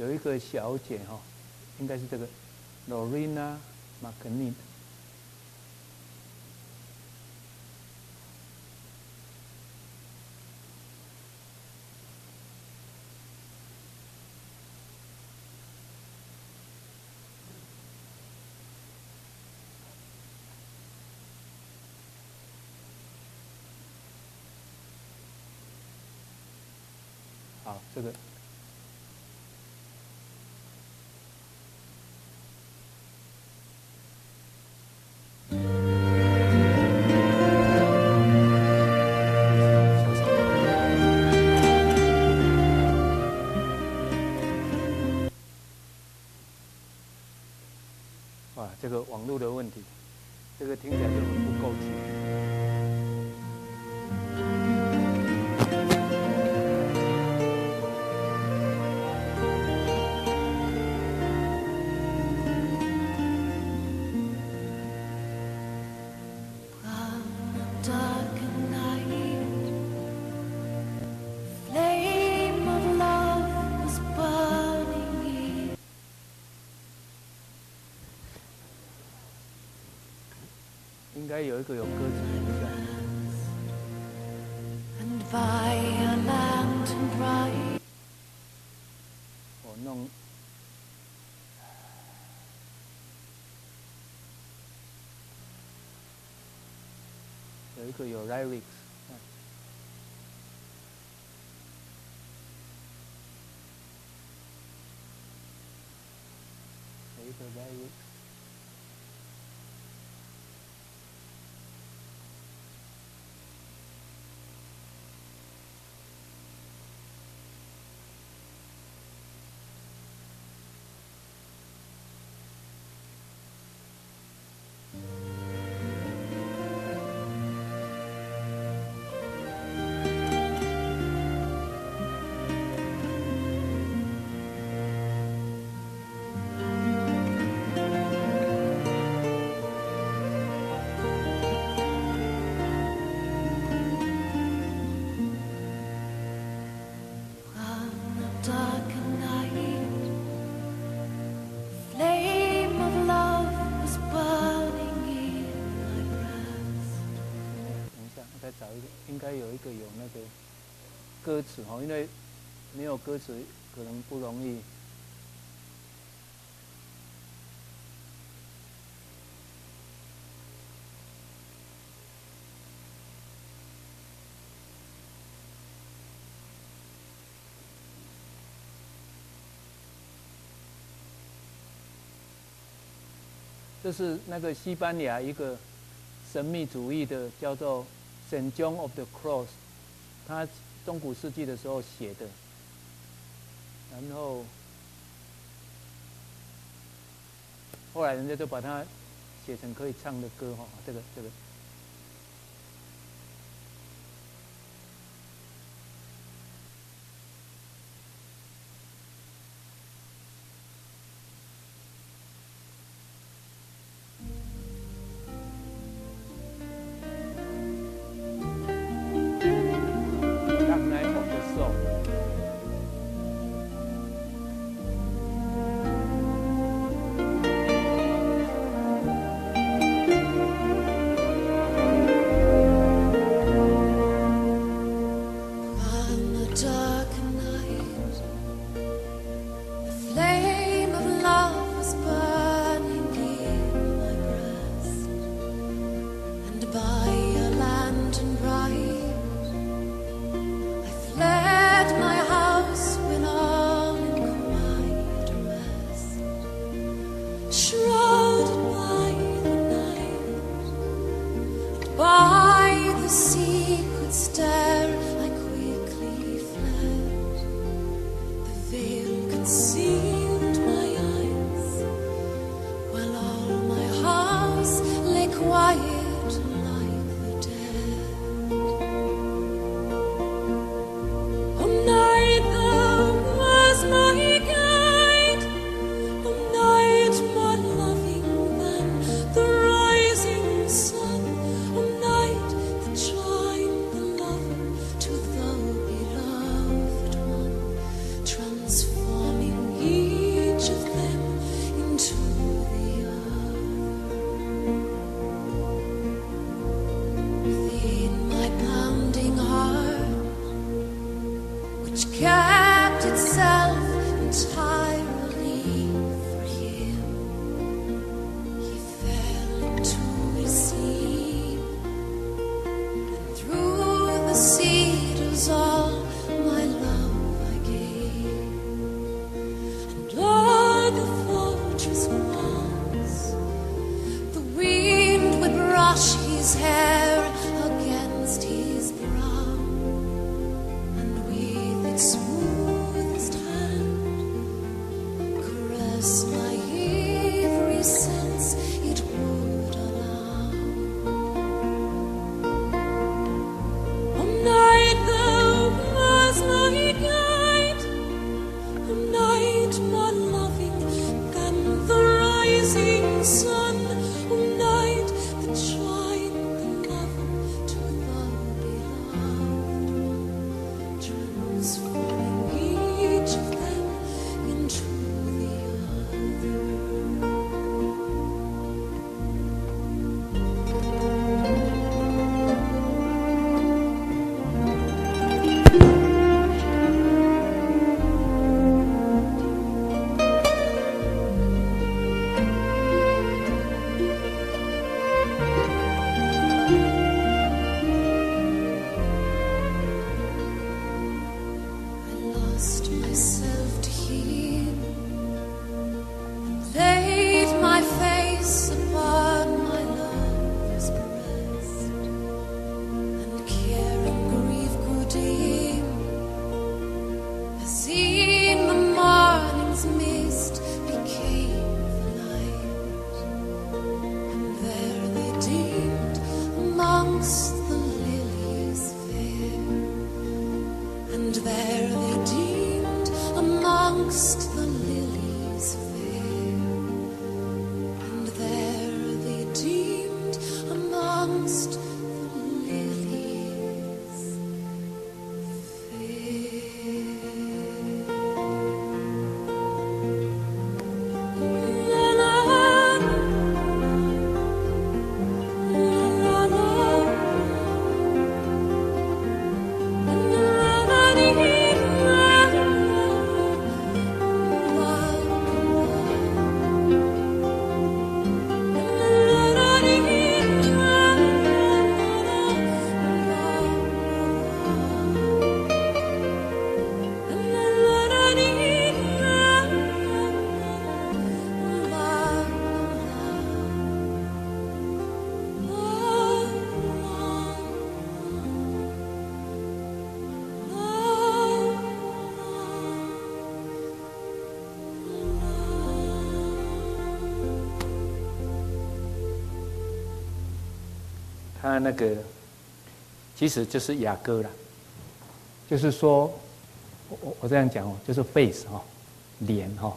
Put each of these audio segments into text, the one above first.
有一个小姐哈，应该是这个 Lorena McNeil。好，这个。哇，这个网络的问题，这个听起来就很不够气。应该有一个有歌词的。我弄。有一个有 lyrics。有一个 lyrics。找一个，应该有一个有那个歌词哈，因为没有歌词可能不容易。这是那个西班牙一个神秘主义的，叫做 Saint John of the Cross， 他中古世纪的时候写的，然后后来人家就把它写成可以唱的歌哈，这个。 which kept itself entirely for him. He fell into his sleep, and through the cedars all my love I gave. And o'er the fortress walls the wind would brush his hair against his brow, and with its smoothest hand caress my every sense it would allow. A night thou was my guide, a night more loving than the rising sun, a night that shined the lover to the beloved one, transforming each of them into the other. I lost myself to him, laid my face upon my lover's breast, and care and grief grew dim, as in the morning's mist became the night. And there they deemed amongst the lilies fair, and there they deemed amongst the lilies fair, and there they deemed amongst the lilies 他那个其实就是雅歌啦，就是说，我这样讲哦，就是 face 哈，脸哈，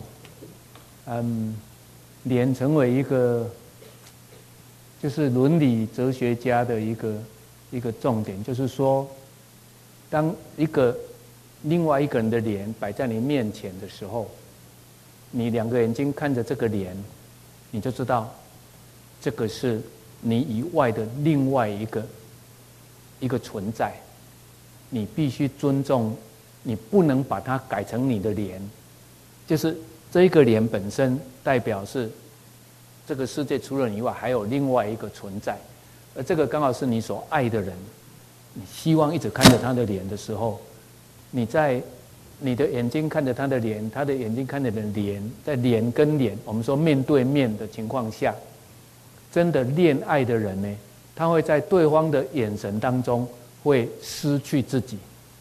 脸成为一个就是伦理哲学家的一个重点，就是说，当另外一个人的脸摆在你面前的时候，你两个眼睛看着这个脸，你就知道这个是你以外的另外一个存在，你必须尊重，你不能把它改成你的脸，就是这一个脸本身代表是这个世界除了你以外还有另外一个存在，而这个刚好是你所爱的人，你希望一直看着他的脸的时候，你在你的眼睛看着他的脸，他的眼睛看着你的脸，在脸跟脸，我们说面对面的情况下，真的恋爱的人呢，他会在对方的眼神当中会失去自己，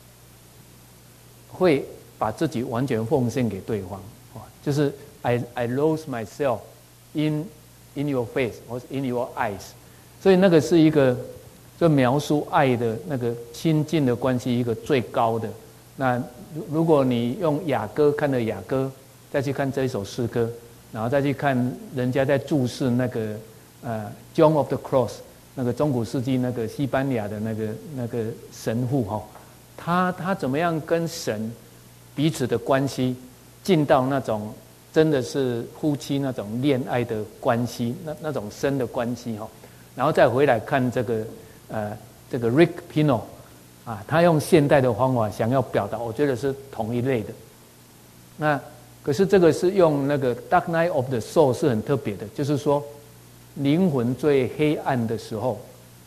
会把自己完全奉献给对方，就是 I lose myself in your face or in your eyes， 所以那个是一个就描述爱的那个亲近的关系一个最高的。那如果你用雅歌看了雅歌，再去看这一首诗歌，然后再去看人家在注释那个John of the Cross， 那个中古世纪那个西班牙的那个神父他怎么样跟神彼此的关系进到那种真的是夫妻那种恋爱的关系，那种深的关系然后再回来看这个Rick Pino， 他用现代的方法想要表达，我觉得是同一类的。那可是这个是用那个 Dark Night of the Soul 是很特别的，就是说灵魂最黑暗的时候，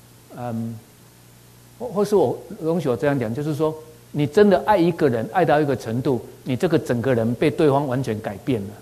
或是我容许我这样讲，就是说你真的爱一个人，爱到一个程度，你这个整个人被对方完全改变了，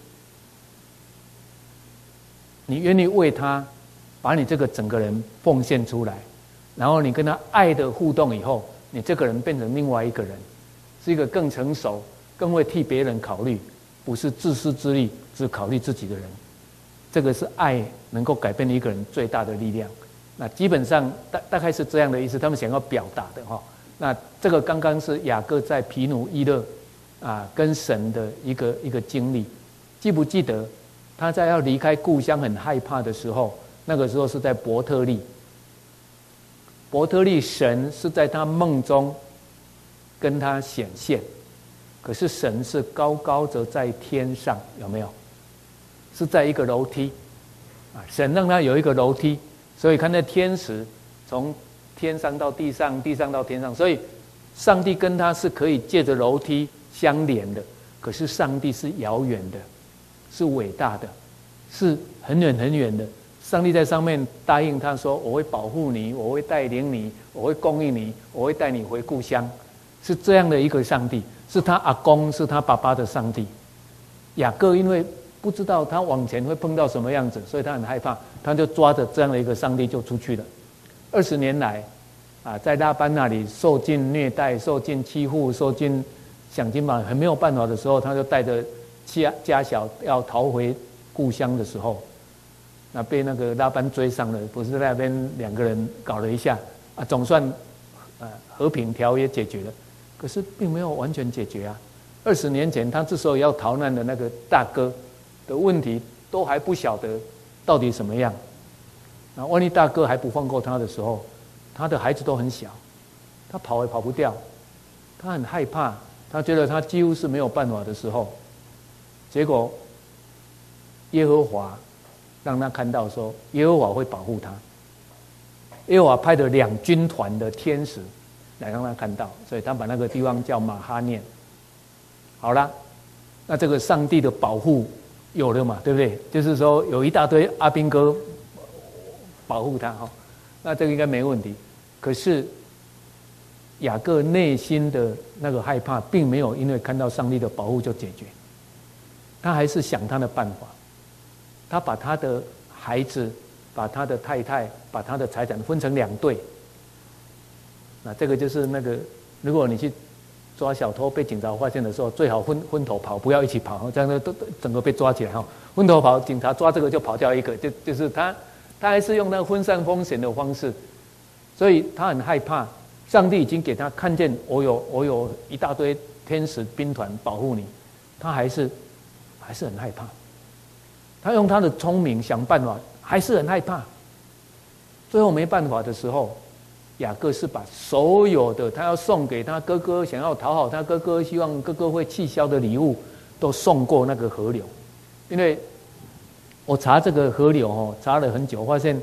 你愿意为他把你这个整个人奉献出来，然后你跟他爱的互动以后，你这个人变成另外一个人，是一个更成熟、更会替别人考虑，不是自私自利只考虑自己的人。这个是爱能够改变一个人最大的力量。那基本上大概是这样的意思，他们想要表达的哈。那这个刚刚是雅各在皮努伊勒跟神的一个经历，记不记得他在要离开故乡很害怕的时候，那个时候是在伯特利。伯特利神是在他梦中跟他显现，可是神是高高的在天上，有没有？是在一个楼梯神让他有一个楼梯，所以看那天使从天上到地上，地上到天上，所以上帝跟他是可以借着楼梯相连的。可是上帝是遥远的，是伟大的，是很远很远的。上帝在上面答应他说，我会保护你，我会带领你，我会供应你，我会带你回故乡，是这样的一个上帝，是他阿公，是他爸爸的上帝。雅各因为不知道他往前会碰到什么样子，所以他很害怕，他就抓着这样的一个上帝就出去了。20年来在拉班那里受尽虐待，受尽欺负，受尽想尽办法很没有办法的时候，他就带着家小要逃回故乡的时候，那被那个拉班追上了，不是在那边2个人搞了一下总算和平条约解决了，可是并没有完全解决20年前他这时候要逃难的那个大哥的问题都还不晓得到底什么样，那万一大哥还不放过他的时候，他的孩子都很小，他跑也跑不掉，他很害怕，他觉得他几乎是没有办法的时候，结果耶和华让他看到说耶和华会保护他，耶和华派了2军团的天使来让他看到，所以他把那个地方叫马哈念。好了，那这个上帝的保护有了嘛，对不对？就是说有一大堆阿兵哥保护他那这个应该没问题。可是雅各内心的那个害怕并没有因为看到上帝的保护就解决，他还是想他的办法，他把他的孩子，把他的太太，把他的财产分成2队。那这个就是那个，如果你去抓小偷被警察发现的时候，最好分头跑，不要一起跑，这样都整个被抓起来分头跑，警察抓这个就跑掉一个，就是他还是用那个分散风险的方式，所以他很害怕。上帝已经给他看见，我有一大堆天使兵团保护你，他还是很害怕。他用他的聪明想办法，还是很害怕。最后没办法的时候，雅各是把所有的他要送给他哥哥，想要讨好他哥哥，希望哥哥会气消的礼物，都送过那个河流。因为我查这个河流查了很久，发现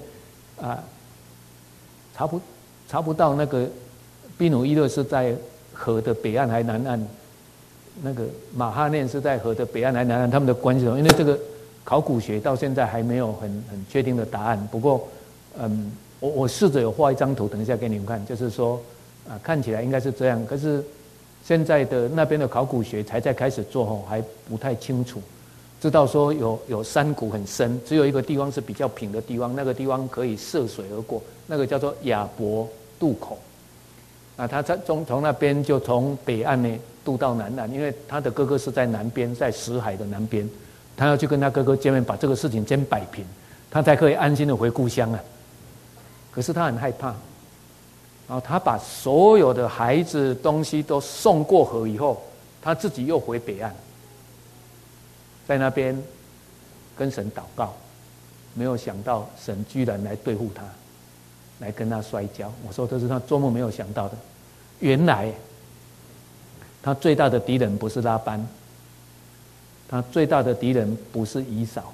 查不到那个比努伊勒是在河的北岸还南岸，那个马哈念是在河的北岸还南岸，他们的关系因为这个考古学到现在还没有很确定的答案。不过我试着有画一张图，等一下给你们看，就是说看起来应该是这样，可是现在的那边的考古学才在开始做还不太清楚。知道说有山谷很深，只有一个地方是比较平的地方，那个地方可以涉水而过，那个叫做亚伯渡口。他从那边就从北岸呢渡到南岸，因为他的哥哥是在南边，在死海的南边，他要去跟他哥哥见面，把这个事情先摆平，他才可以安心的回故乡可是他很害怕，然后他把所有的孩子东西都送过河以后，他自己又回北岸，在那边跟神祷告，没有想到神居然来对付他，来跟他摔跤。我说这是他做梦没有想到的。原来他最大的敌人不是拉班，他最大的敌人不是以扫，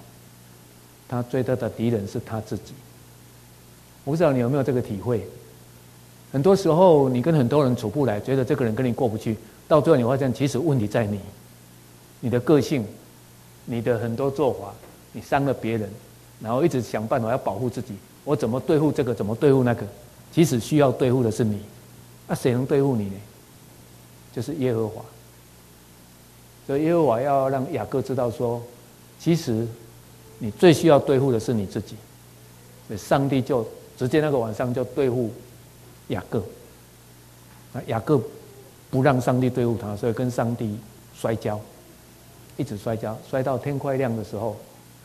他最大的敌人是他自己。我不知道你有没有这个体会， 很多时候你跟很多人处不来，觉得这个人跟你过不去，到最后你发现其实问题在你，你的个性，你的很多做法，你伤了别人，然后一直想办法要保护自己，我怎么对付这个，怎么对付那个，其实需要对付的是你，那谁能对付你呢？就是耶和华。所以耶和华要让雅各知道说，其实你最需要对付的是你自己。所以上帝就直接那个晚上就对付雅各，雅各不让上帝对付他，所以跟上帝摔跤，一直摔跤，摔到天快亮的时候，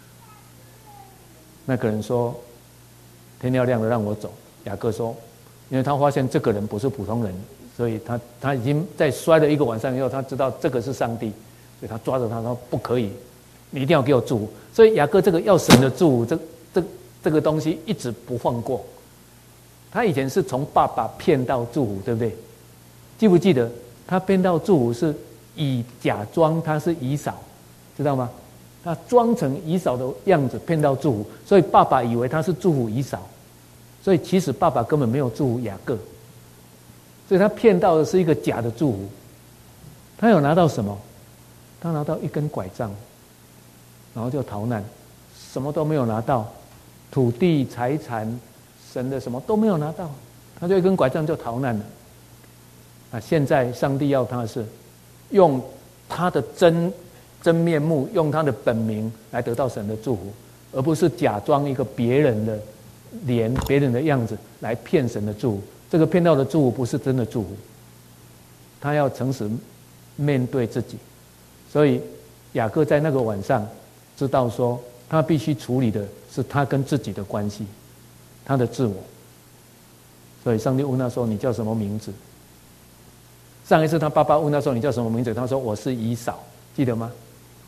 那个人说：“天要亮了，让我走。”雅各说：“因为他发现这个人不是普通人，所以他已经在摔了一个晚上以后，他知道这个是上帝，所以他抓着他说：不可以，你一定要给我祝福。”所以雅各这个要神的祝福，这个东西一直不放过。他以前是从爸爸骗到祝福，对不对？记不记得他骗到祝福是以假装他是以扫，知道吗？他装成以扫的样子骗到祝福，所以爸爸以为他是祝福以扫，所以其实爸爸根本没有祝福雅各，所以他骗到的是一个假的祝福。他有拿到什么？他拿到一根拐杖，然后就逃难，什么都没有拿到。土地、财产、神的什么都没有拿到，他就一根拐杖就逃难了。现在上帝要他的是用他的真面目，用他的本名来得到神的祝福，而不是假装一个别人的脸、别人的样子来骗神的祝福。这个骗到的祝福不是真的祝福，他要诚实面对自己。所以雅各在那个晚上知道说，他必须处理的是他跟自己的关系，他的自我。所以上帝问他说：“你叫什么名字？”上一次他爸爸问他说：“你叫什么名字？”他说：“我是以扫。”记得吗？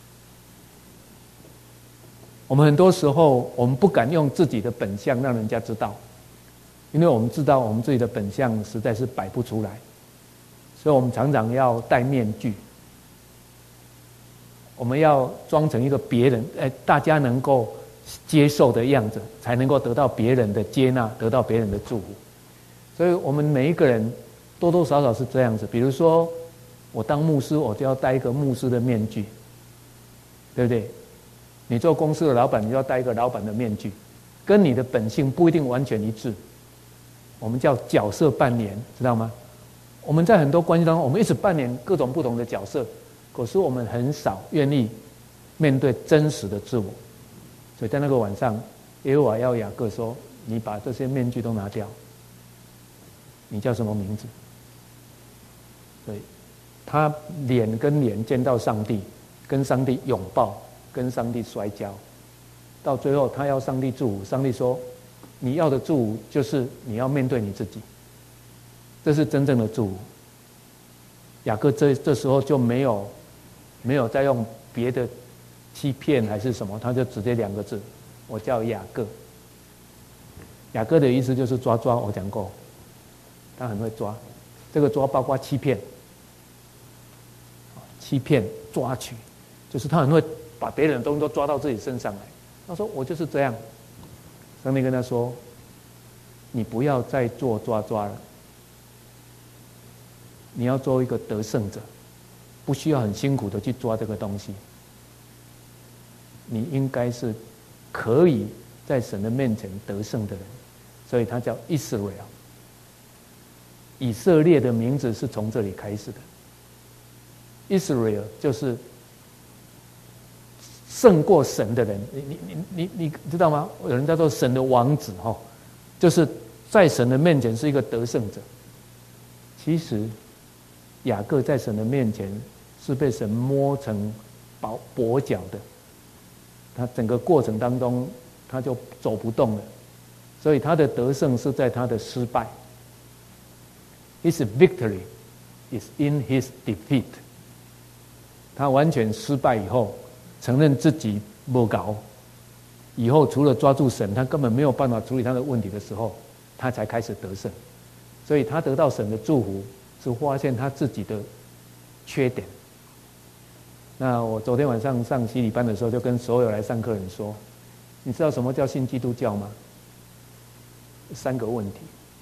我们很多时候我们不敢用自己的本相让人家知道，因为我们知道我们自己的本相实在是摆不出来，所以我们常常要戴面具。我们要装成一个别人，大家能够接受的样子，才能够得到别人的接纳，得到别人的祝福。所以我们每一个人多多少少是这样子。比如说，我当牧师，我就要戴一个牧师的面具，对不对？你做公司的老板，你就要戴一个老板的面具，跟你的本性不一定完全一致。我们叫角色扮演，知道吗？我们在很多关系当中，我们一直扮演各种不同的角色。可是我们很少愿意面对真实的自我，所以在那个晚上，耶和华要雅各说：“你把这些面具都拿掉，你叫什么名字？”所以他脸跟脸见到上帝，跟上帝拥抱，跟上帝摔跤，到最后他要上帝祝福。上帝说：“你要的祝福就是你要面对你自己，这是真正的祝福。”雅各这时候就没有再用别的欺骗还是什么，他就直接2个字：“我叫雅各。”雅各的意思就是抓，我讲过，他很会抓。这个抓包括欺骗、抓取，就是他很会把别人的东西都抓到自己身上来。他说：“我就是这样。”上帝跟他说：“你不要再做抓了，你要做一个得胜者。”不需要很辛苦的去抓这个东西，你应该是可以在神的面前得胜的人，所以他叫 Israel。以色列的名字是从这里开始的。Israel 就是胜过神的人，你知道吗？有人叫做神的王子哈，就是在神的面前是一个得胜者。其实雅各在神的面前是被神摸成跛脚的，他整个过程当中他就走不动了，所以他的得胜是在他的失败。His victory is in his defeat。他完全失败以后，承认自己不搞，以后除了抓住神，他根本没有办法处理他的问题的时候，他才开始得胜。所以他得到神的祝福，是发现他自己的缺点。那我昨天晚上上洗礼班的时候，就跟所有来上课人说：“你知道什么叫信基督教吗？”3个问题。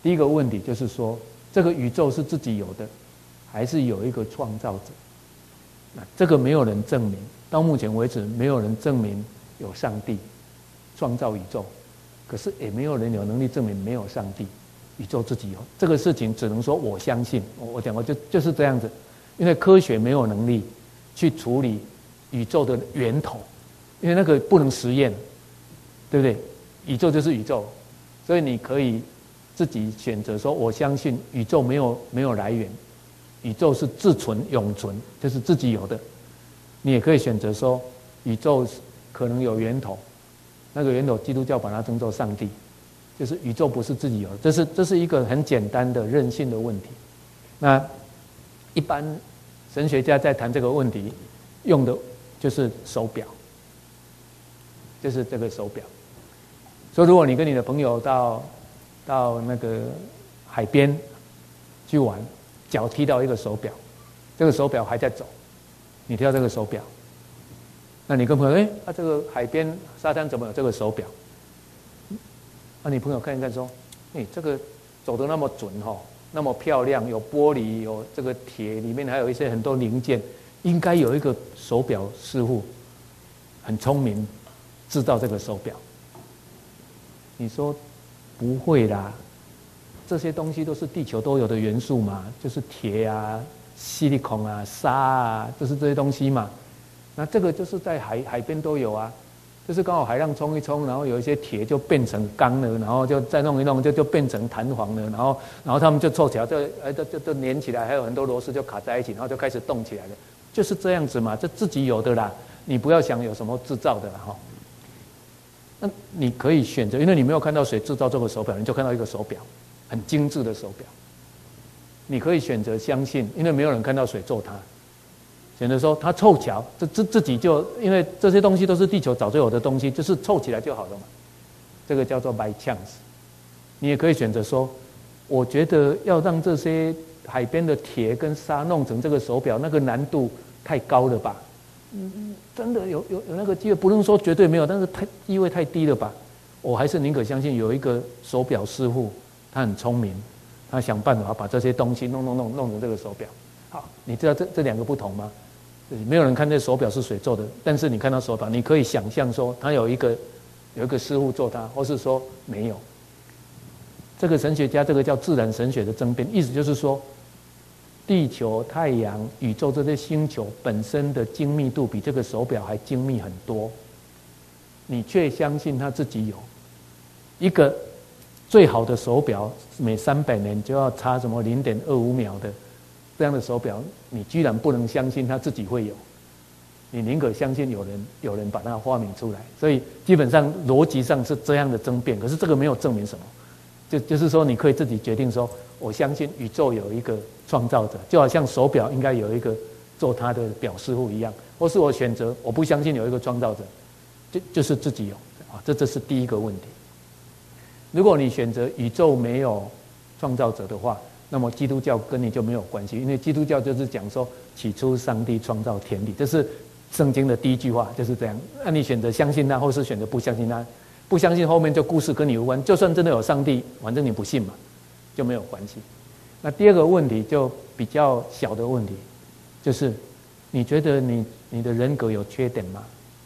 第一个问题就是说，这个宇宙是自己有的，还是有一个创造者？那这个没有人证明，到目前为止没有人证明有上帝创造宇宙，可是也没有人有能力证明没有上帝，宇宙自己有。这个事情只能说我相信，我讲过就是这样子，因为科学没有能力去处理宇宙的源头，因为那个不能实验，对不对？宇宙就是宇宙，所以你可以自己选择说，我相信宇宙没有来源，宇宙是自存永存，就是自己有的。你也可以选择说，宇宙可能有源头，那个源头基督教把它称作上帝，就是宇宙不是自己有的。这是一个很简单的任性的问题。那一般神学家在谈这个问题，用的就是手表，就是这个手表。所以如果你跟你的朋友到那个海边去玩，脚踢到一个手表，这个手表还在走，你踢到这个手表，那你跟朋友这个海边沙滩怎么有这个手表？你朋友看一看说，这个走得那么准那么漂亮，有玻璃，有这个铁，里面还有一些很多零件，应该有一个手表师傅很聪明制造这个手表。你说不会啦，这些东西都是地球都有的元素嘛，就是铁啊、硒利孔啊、沙啊，就是这些东西嘛。那这个就是在海边都有啊，就是刚好海浪冲一冲，然后有一些铁就变成钢了，然后就再弄一弄就变成弹簧了，然后他们就凑起来，就粘起来，还有很多螺丝就卡在一起，然后就开始动起来了，就是这样子嘛，这自己有的啦，你不要想有什么制造的啦哈。那你可以选择，因为你没有看到谁制造这个手表，你就看到一个手表，很精致的手表。你可以选择相信，因为没有人看到谁做它。选择说它凑巧，自己就，因为这些东西都是地球早就有的东西，就是凑起来就好了嘛。这个叫做 by chance。你也可以选择说，我觉得要让这些海边的铁跟沙弄成这个手表，那个难度太高了吧？真的有那个机会，不能说绝对没有，但是机会太低了吧？我还是宁可相信有一个手表师傅，他很聪明，他想办法把这些东西弄成这个手表。好，你知道这两个不同吗？没有人看这手表是谁做的，但是你看到手表，你可以想象说他有一个师傅做它，或是说没有。这个神学家，这个叫自然神学的争辩，意思就是说，地球、太阳、宇宙这些星球本身的精密度比这个手表还精密很多，你却相信它自己有一个最好的手表，每300年就要差什么0.25秒的这样的手表，你居然不能相信它自己会有，你宁可相信有人把它发明出来。所以基本上逻辑上是这样的争辩，可是这个没有证明什么，就是说你可以自己决定说，我相信宇宙有一个创造者，就好像手表应该有一个做它的表师傅一样，或是我选择我不相信有一个创造者，就是自己有啊，这是第一个问题。如果你选择宇宙没有创造者的话，那么基督教跟你就没有关系，因为基督教就是讲说起初上帝创造天地，这是圣经的第一句话，就是这样。那你选择相信他，或是选择不相信他，不相信后面就故事跟你无关，就算真的有上帝，反正你不信嘛，就没有关系。那第二个问题就比较小的问题，就是你觉得你的人格有缺点吗？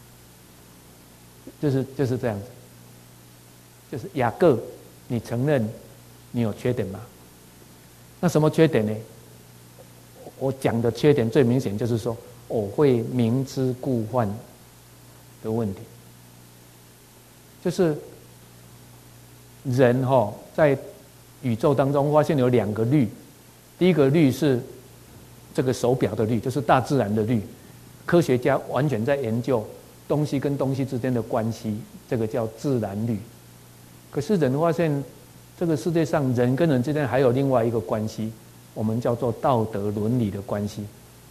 就是这样子，就是雅各，你承认你有缺点吗？那什么缺点呢？我讲的缺点最明显就是说，我会明知故犯的问题。就是人在宇宙当中发现有2个律，第一个律是这个手表的律，就是大自然的律，科学家完全在研究东西跟东西之间的关系，这个叫自然律。可是人发现这个世界上人跟人之间还有另外一个关系，我们叫做道德伦理的关系，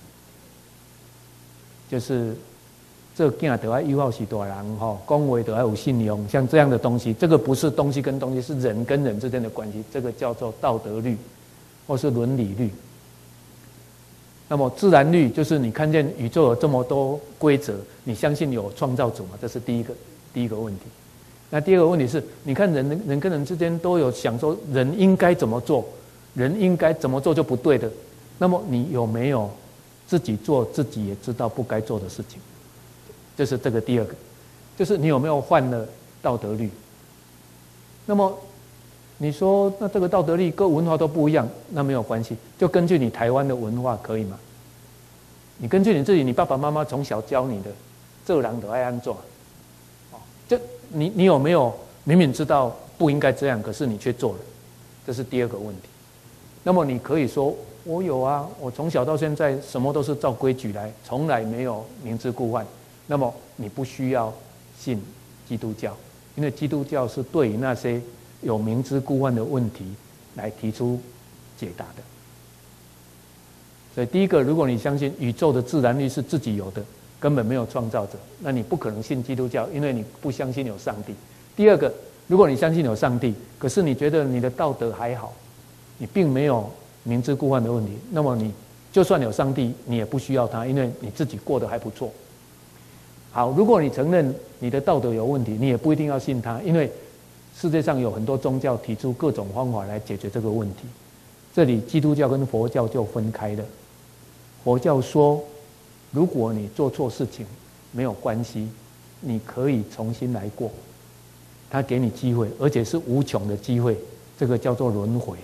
就是这囝就要友好是大人讲话就要有信用，像这样的东西，这个不是东西跟东西，是人跟人之间的关系，这个叫做道德律或是伦理律。那么自然律就是你看见宇宙有这么多规则，你相信有创造主吗？这是第一个问题。 那第二个问题是，你看人跟人之间都有想说人应该怎么做，人应该怎么做就不对的，那么你有没有自己做自己也知道不该做的事情？就是这个第二个，就是你有没有犯了道德律？那么你说那这个道德律各文化都不一样，那没有关系，就根据你台湾的文化可以吗？你根据你自己，你爸爸妈妈从小教你的，做人就爱安怎，就你有没有明明知道不应该这样，可是你却做了？这是第二个问题。那么你可以说我有啊，我从小到现在什么都是照规矩来，从来没有明知故犯。那么你不需要信基督教，因为基督教是对于那些有明知故犯的问题来提出解答的。所以第一个，如果你相信宇宙的自然律是自己有的，根本没有创造者，那你不可能信基督教，因为你不相信有上帝。第二个，如果你相信有上帝，可是你觉得你的道德还好，你并没有明知故犯的问题，那么你就算有上帝，你也不需要他，因为你自己过得还不错。好，如果你承认你的道德有问题，你也不一定要信他，因为世界上有很多宗教提出各种方法来解决这个问题。这里基督教跟佛教就分开了。佛教说，如果你做错事情没有关系，你可以重新来过，他给你机会，而且是无穷的机会，这个叫做轮回。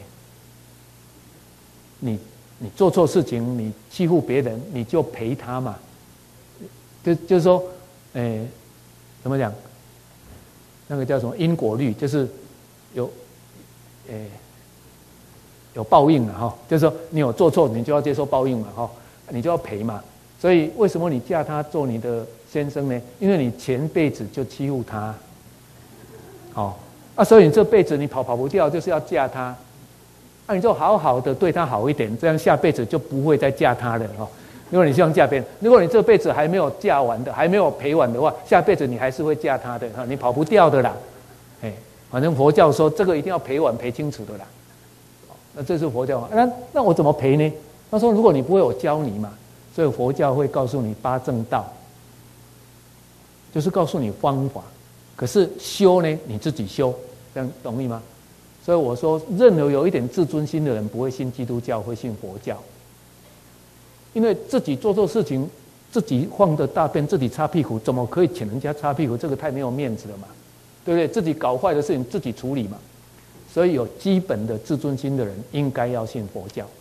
你做错事情，你欺负别人，你就赔他嘛。就是说，怎么讲？那个叫什么因果律，就是有报应了哈。就是说，你有做错，你就要接受报应嘛哈，你就要赔嘛。所以为什么你嫁他做你的先生呢？因为你前辈子就欺负他，所以你这辈子你跑不掉，就是要嫁他。你就好好的对他好一点，这样下辈子就不会再嫁他了哈。如果你希望嫁别人，如果你这辈子还没有嫁完的，还没有赔完的话，下辈子你还是会嫁他的哈，你跑不掉的啦。反正佛教说这个一定要赔完赔清楚的啦。那这是佛教嘛？那我怎么赔呢？他说如果你不会，我教你嘛。所以佛教会告诉你八正道，就是告诉你方法。可是修呢，你自己修，这样懂意吗？所以我说，任何有一点自尊心的人，不会信基督教，会信佛教。因为自己做错事情，自己放的大便，自己擦屁股，怎么可以请人家擦屁股？这个太没有面子了嘛，对不对？自己搞坏的事情自己处理嘛。所以有基本的自尊心的人，应该要信佛教。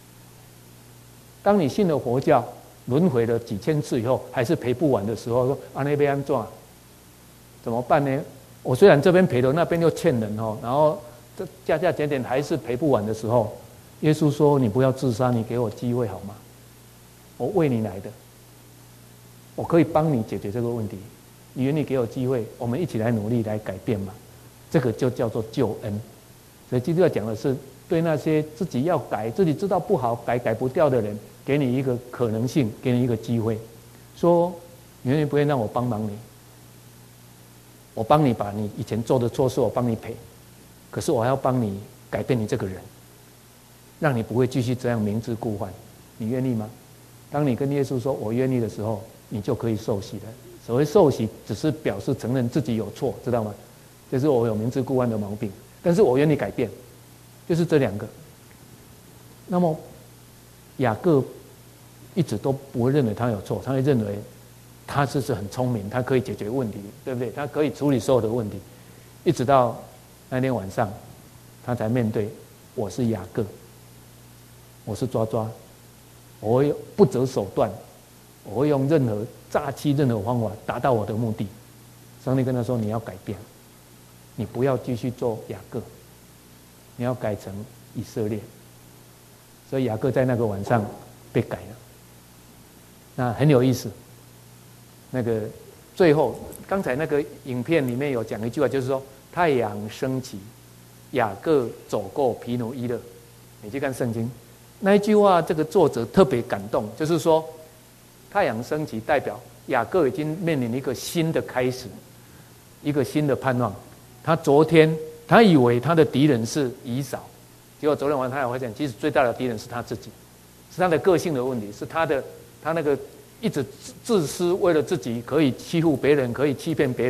当你信了佛教，轮回了几千次以后，还是赔不完的时候，说那边安怎怎么办呢？我虽然这边赔了，那边又欠人然后这加减减还是赔不完的时候，耶稣说：“你不要自杀，你给我机会好吗？我为你来的，我可以帮你解决这个问题。你愿意给我机会，我们一起来努力来改变嘛？这个就叫做救恩。所以基督教讲的是，对那些自己要改、自己知道不好、改不掉的人，给你一个可能性，给你一个机会，说你愿意不愿意让我帮忙你？我帮你把你以前做的错事，我帮你赔。可是我还要帮你改变你这个人，让你不会继续这样明知故犯。你愿意吗？”当你跟耶稣说我愿意的时候，你就可以受洗了。所谓受洗，只是表示承认自己有错，知道吗？就是我有明知故犯的毛病，但是我愿意改变，就是这两个。那么雅各一直都不会认为他有错，他会认为他是很聪明，他可以解决问题，对不对？他可以处理所有的问题，一直到那天晚上，他才面对我是雅各，我是抓，我会不择手段，我会用任何诈欺、任何方法达到我的目的。上帝跟他说：“你要改变，你不要继续做雅各，你要改成以色列。”所以雅各在那个晚上被改了。那很有意思。那个最后，刚才那个影片里面有讲一句话，就是说太阳升起，雅各走过皮努伊勒。你去看圣经。那一句话，这个作者特别感动，就是说，太阳升起代表雅各已经面临一个新的开始，一个新的盼望。他昨天他以为他的敌人是以扫，结果昨天晚上他发现，其实最大的敌人是他自己，是他的个性的问题，是他那个一直自私，为了自己可以欺负别人，可以欺骗别人，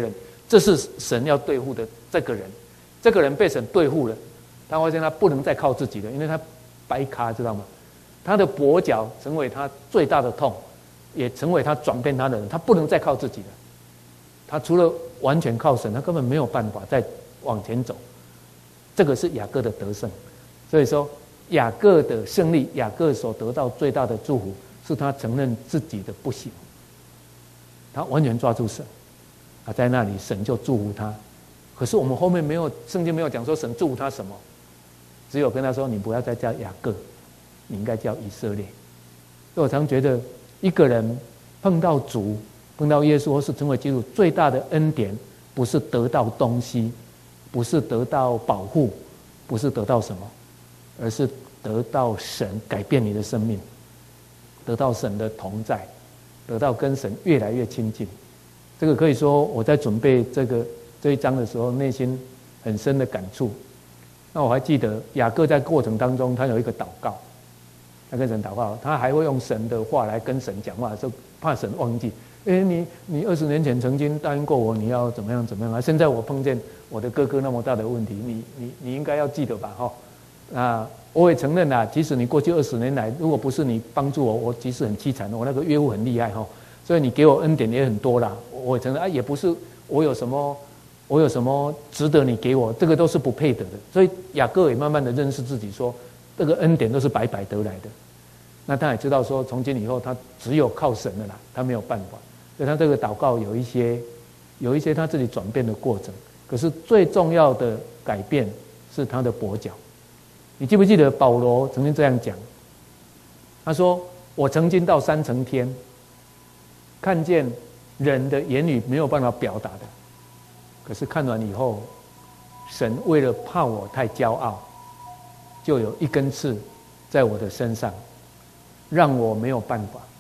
这是神要对付的这个人，这个人被神对付了，他发现他不能再靠自己了，因为他白咖，知道吗？他的跛脚成为他最大的痛，也成为他转变他的人，他不能再靠自己了。他除了完全靠神，他根本没有办法再往前走。这个是雅各的得胜。所以说，雅各的胜利，雅各所得到最大的祝福，是他承认自己的不行，他完全抓住神，在那里神就祝福他。可是我们后面没有，圣经没有讲说神祝福他什么，只有跟他说你不要再叫雅各，你应该叫以色列。所以我常觉得一个人碰到主，碰到耶稣或是成为基督，最大的恩典不是得到东西，不是得到保护，不是得到什么，而是得到神改变你的生命，得到神的同在，得到跟神越来越亲近。这个可以说我在准备这一章的时候，内心很深的感触。那我还记得雅各在过程当中，他有一个祷告，他跟神祷告，他还会用神的话来跟神讲话，说怕神忘记。你20年前曾经答应过我，你要怎么样怎么样啊？现在我碰见我的哥哥那么大的问题，你应该要记得吧？我也承认啦，即使你过去20年来，如果不是你帮助我，我即使很凄惨，我那个岳父很厉害哈，所以你给我恩典也很多啦。我也承认也不是我有什么值得你给我，这个都是不配得的。所以雅各也慢慢的认识自己说，这个恩典都是白白得来的。那他也知道说，从今以后他只有靠神了啦，他没有办法。所以他这个祷告有一些他自己转变的过程。可是最重要的改变是他的跛脚。你记不记得保罗曾经这样讲？他说：“我曾经到3层天，看见人的言语没有办法表达的，可是看完以后，神为了怕我太骄傲，就有一根刺在我的身上，让我没有办法，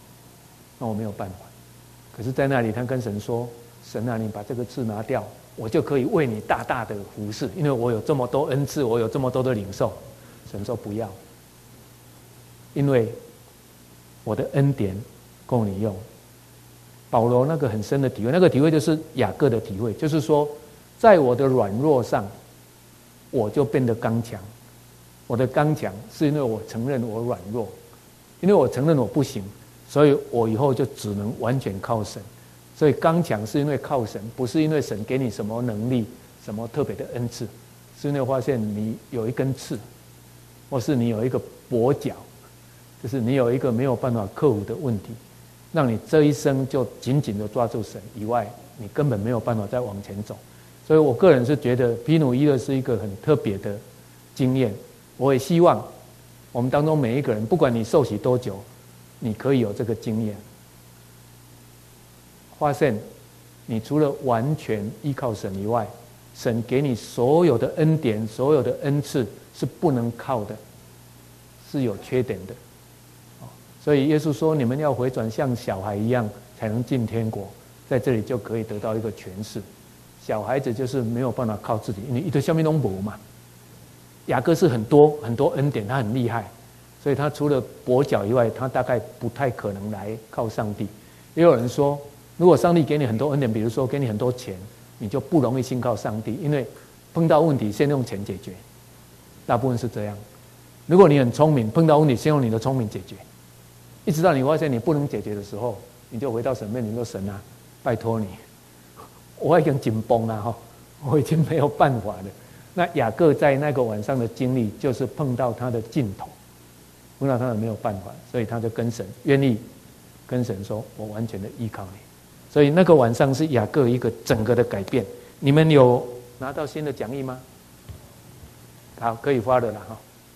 可是在那里他跟神说：神啊，你把这个刺拿掉，我就可以为你大大的服侍，因为我有这么多恩赐，我有这么多的领受。神说不要，因为我的恩典够你用。”保罗那个很深的体会，那个体会就是雅各的体会，就是说在我的软弱上我就变得刚强。我的刚强是因为我承认我软弱，因为我承认我不行，所以我以后就只能完全靠神。所以刚强是因为靠神，不是因为神给你什么能力，什么特别的恩赐，是因为发现你有一根刺，或是你有一个跛脚，就是你有一个没有办法克服的问题，让你这一生就紧紧的抓住神以外，你根本没有办法再往前走。所以我个人是觉得毗努伊勒是一个很特别的经验。我也希望我们当中每一个人，不管你受洗多久，你可以有这个经验，发现你除了完全依靠神以外，神给你所有的恩典，所有的恩赐是不能靠的，是有缺点的。所以耶稣说，你们要回转像小孩一样，才能进天国。在这里就可以得到一个诠释。小孩子就是没有办法靠自己，因为一堆下面都没嘛。雅各是很多很多恩典，他很厉害，所以他除了跛脚以外，他大概不太可能来靠上帝。也有人说，如果上帝给你很多恩典，比如说给你很多钱，你就不容易信靠上帝，因为碰到问题先用钱解决，大部分是这样。如果你很聪明，碰到问题先用你的聪明解决，一直到你发现你不能解决的时候，你就回到神面前说：神啊，拜托你，我已经紧绷了，我已经没有办法了。那雅各在那个晚上的经历，就是碰到他的尽头，碰到他的没有办法，所以他就跟神愿意跟神说：我完全的依靠你。所以那个晚上是雅各一个整个的改变。你们有拿到新的讲义吗？好，可以发了啦。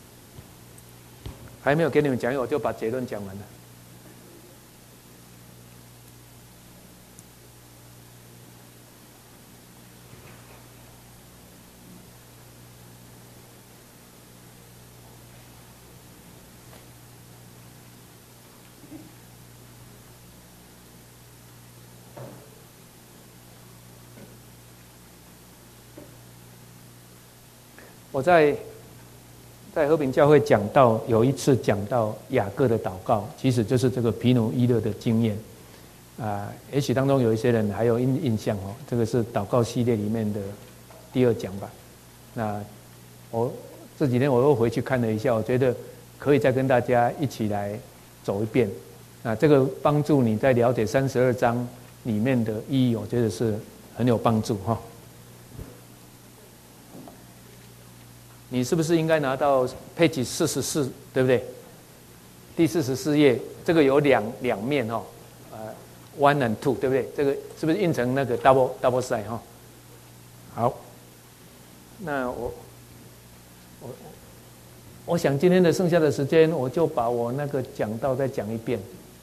还没有给你们讲义，我就把结论讲完了。我在和平教会讲到，有一次讲到雅各的祷告，其实就是这个毗努伊勒的经验。 也许当中有一些人还有印象哦，这个是祷告系列里面的第2讲吧。那我这几天我又回去看了一下，我觉得可以再跟大家一起来走一遍。这个帮助你在了解32章里面的意义，我觉得是很有帮助哈。你是不是应该拿到page 44，对不对？第44页，这个有两面哈，1 and 2，对不对？这个是不是印成那个 double side 哈？好，那我想今天的剩下的时间，我就把我那个讲道再讲一遍。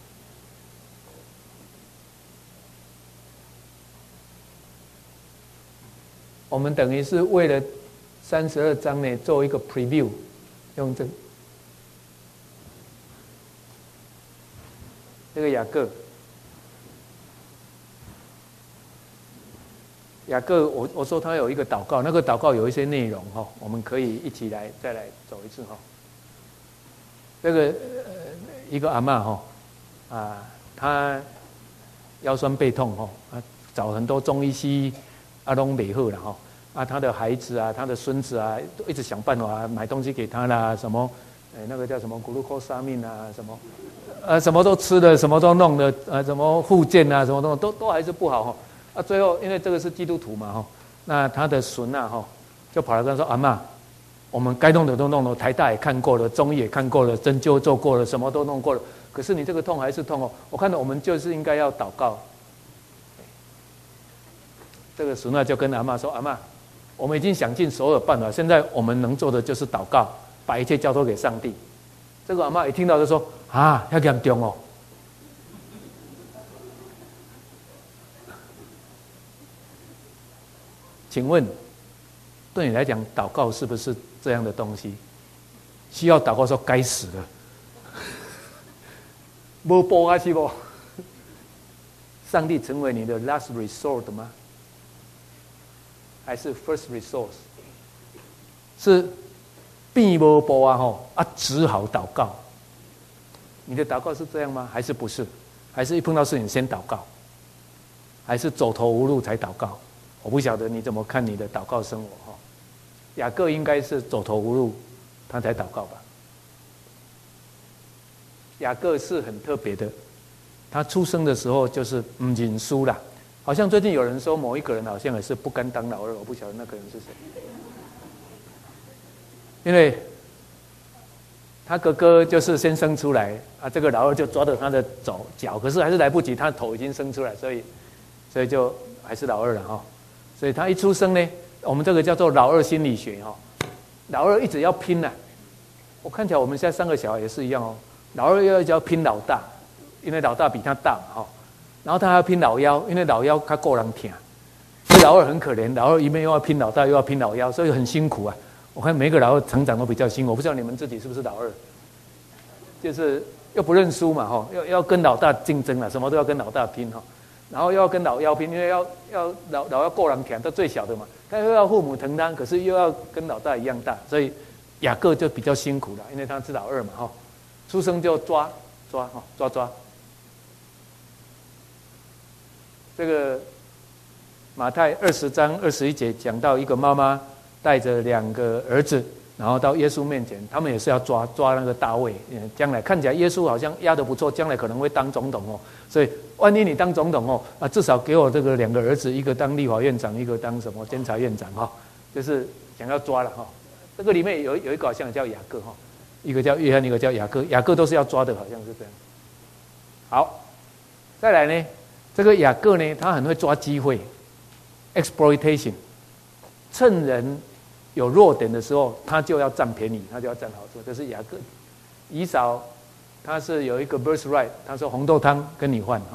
我们等于是为了32章呢做一个 preview， 用这个雅各，我说他有一个祷告，那个祷告有一些内容哈，我们可以一起再来走一次哈。这个一个阿嬷哈她腰酸背痛哈，找很多中医西医都没好了哈，他的孩子他的孙子都一直想办法买东西给他啦，什么那个叫什么glucosamine什么什么都吃的，什么都弄的什么复健什么都还是不好哈。最后因为这个是基督徒嘛哈，那他的孙就跑来跟他说：“阿嬷，我们该弄的都弄了，台大也看过了，中医也看过了，针灸做过了，什么都弄过了，可是你这个痛还是痛哦。我看到我们就是应该要祷告。”这个孙就跟阿嬷说：“阿嬷，我们已经想尽所有办法，现在我们能做的就是祷告，把一切交托给上帝。”这个阿嬷一听到就说：“那严重哦。”请问，对你来讲，祷告是不是这样的东西？需要祷告说该死了，没播下去不？上帝成为你的 last resort 吗？还是 first resource？ 是避无波只好祷告。你的祷告是这样吗？还是不是？还是一碰到事情先祷告？还是走投无路才祷告？我不晓得你怎么看你的祷告生活雅各应该是走投无路，他才祷告吧？雅各是很特别的，他出生的时候就是认输啦。好像最近有人说某一个人好像也是不甘当老二，我不晓得那个人是谁。因为他哥哥就是先生出来这个老二就抓着他的脚，可是还是来不及，他的头已经生出来，所以就还是老二了所以他一出生呢，我们这个叫做老二心理学老二一直要拼我看起来我们现在3个小孩也是一样老二要拼老大，因为老大比他大然后他还要拼老幺，因为老幺他够人疼，所以老二很可怜，老二一面又要拼老大又要拼老幺，所以很辛苦我看每个老二成长都比较辛苦，我不知道你们自己是不是老二，就是又不认输嘛要跟老大竞争了，什么都要跟老大拼然后又要跟老幺拼，因为要老幺够人疼，他最小的嘛，他又要父母疼他，可是又要跟老大一样大，所以雅各就比较辛苦了，因为他是老二嘛出生就抓。这个马太20章21节讲到一个妈妈带着2个儿子，然后到耶稣面前，他们也是要抓那个大卫，将来看起来耶稣好像压得不错，将来可能会当总统所以万一你当总统至少给我这个2个儿子，一个当立法院长，一个当什么监察院长就是想要抓了这个里面有一个好像叫雅各一个叫约翰，一个叫雅各，雅各都是要抓的，好像是这样。好，再来呢，这个雅各呢，他很会抓机会 ，exploitation， 趁人有弱点的时候，他就要占便宜，他就要占好处。这是雅各。以扫他是有一个 birthright， 他说红豆汤跟你换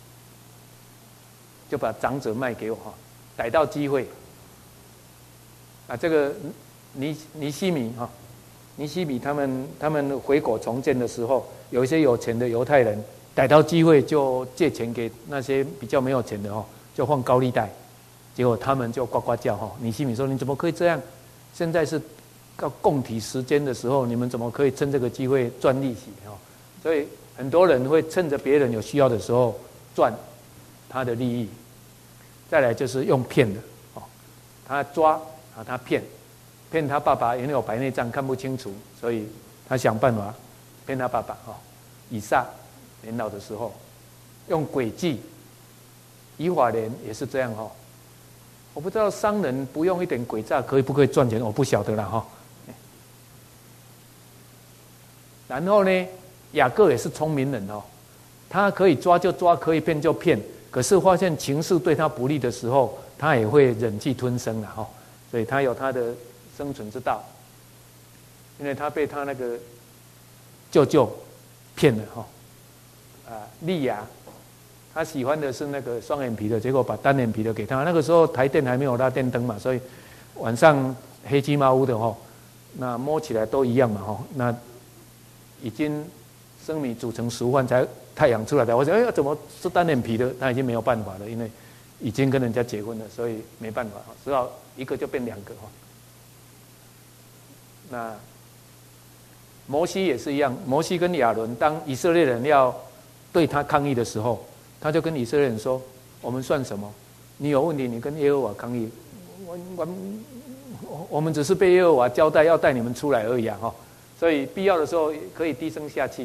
就把长者卖给我逮到机会这个尼西米他们回国重建的时候，有一些有钱的犹太人逮到机会就借钱给那些比较没有钱的就放高利贷，结果他们就呱呱叫尼西米说：“你怎么可以这样？现在是要共体时间的时候，你们怎么可以趁这个机会赚利息所以很多人会趁着别人有需要的时候赚他的利益。再来就是用骗的哦，他抓啊，他骗他爸爸，因为有白内障看不清楚，所以他想办法骗他爸爸哦。以撒年老的时候用诡计，以法莲也是这样哦。我不知道商人不用一点诡诈不可以赚钱，我不晓得啦哈。然后呢，雅各也是聪明人哦，他可以抓就抓，可以骗就骗。可是发现情势对他不利的时候，他也会忍气吞声了哈，所以他有他的生存之道。因为他被他那个舅舅骗了哈，利亚，他喜欢的是那个双眼皮的，结果把单眼皮的给他。那个时候台电还没有拉电灯嘛，所以晚上黑漆麻乌的哈，那摸起来都一样嘛哈，那已经生米煮成熟饭才。太阳出来的，我想，怎么是单眼皮的？他已经没有办法了，因为已经跟人家结婚了，所以没办法，只好一个就变两个哈。那摩西也是一样，摩西跟亚伦，当以色列人要对他抗议的时候，他就跟以色列人说：“我们算什么？你有问题，你跟耶和华抗议，我们只是被耶和华交代要带你们出来而已啊！哈，所以必要的时候可以低声下气。”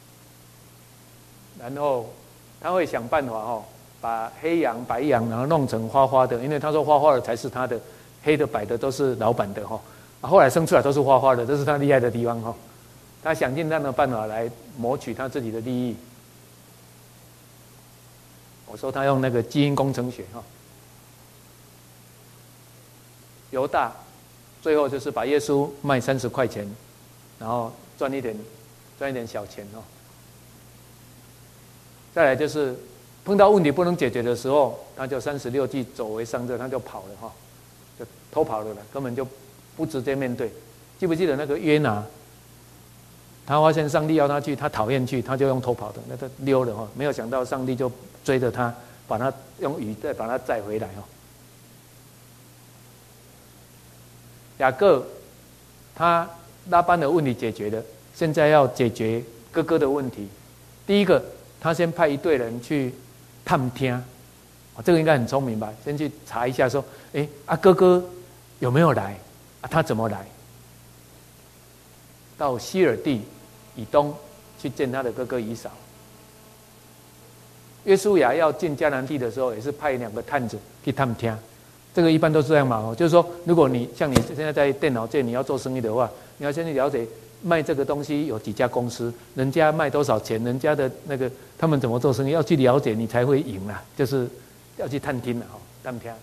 然后他会想办法哦，把黑羊、白羊，然后弄成花花的，因为他说花花的才是他的，黑的、白的都是老板的哈。后来生出来都是花花的，这是他厉害的地方哈。他想尽他的办法来谋取他自己的利益。我说他用那个基因工程学哈。犹大最后就是把耶稣卖30块钱，然后赚一点小钱哦。再来就是碰到问题不能解决的时候，他就36计走为上策，他就跑了哈，就偷跑了啦，根本就不直接面对。记不记得那个约拿？他发现上帝要他去，他讨厌去，他就用偷跑的，那他溜了哈。没有想到上帝就追着他，把他用雨再把他载回来哈。雅各他拉班的问题解决了，现在要解决哥哥的问题。第一个。他先派一队人去探听，这个应该很聪明吧？先去查一下，说，哥哥有没有来？他怎么来？到希尔地以东去见他的哥哥以扫。约书亚要进迦南地的时候，也是派2个探子去探听。这个一般都是这样嘛，就是说，如果你像你现在在电脑界你要做生意的话，你要先去了解。卖这个东西有几家公司，人家卖多少钱，人家的那个他们怎么做生意，要去了解，你才会赢啦。就是要去探听啦，探听。